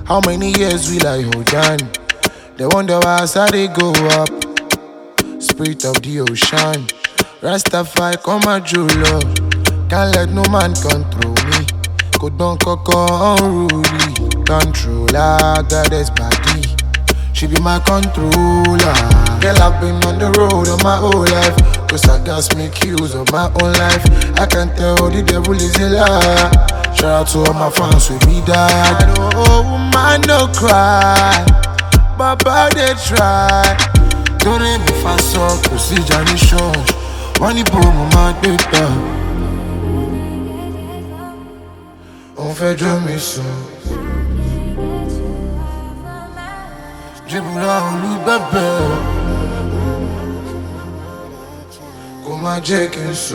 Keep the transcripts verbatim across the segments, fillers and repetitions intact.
How many years will I hold on? They wonder why I they go up. Spirit of the ocean, Rastafari come and jeweler. Can't let no man control me. Go down coco unruly. Controller, goddess body. She be my controller. Girl, I've been on the road all my whole life. Cause I just make use of my own life. I can tell the devil is a liar. Shout out to all my fans with me die. I know woman no cry, Baba they try. Don't let me fast up, to see Johnny Show. Money boom, my data. On fait de mes sons. Jibula olu bebe. Kuma jekin so.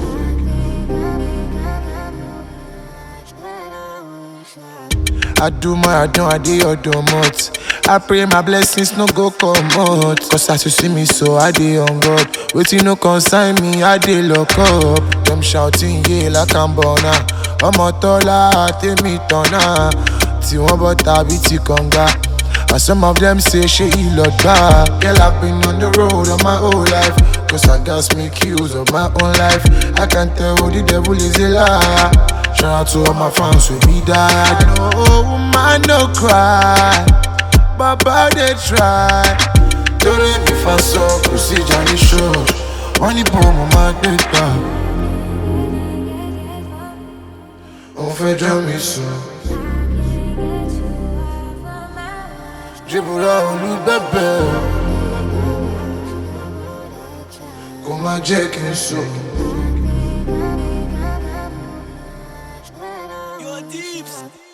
I do my, I don't, I do your domot. I pray my blessings no go come out. Cause as you see me so I dey on God. Waiting no consign me, I dey lock up. Them shouting yeah like I'm born. I'm a taller, take me tona. Ti one but I be ti conga. And some of them say she look back. Girl, I've been on the road all my whole life. Cause I just make use of my own life. I can tell the devil is a liar. Shout out to all my fans with me die. I know woman no cry, Baba they try. Don't let me fast up, to see Johnny Show. Money boom on my data. On fait de mes sons. Jibula olu bebe. Kuma jekin so. Your deeps.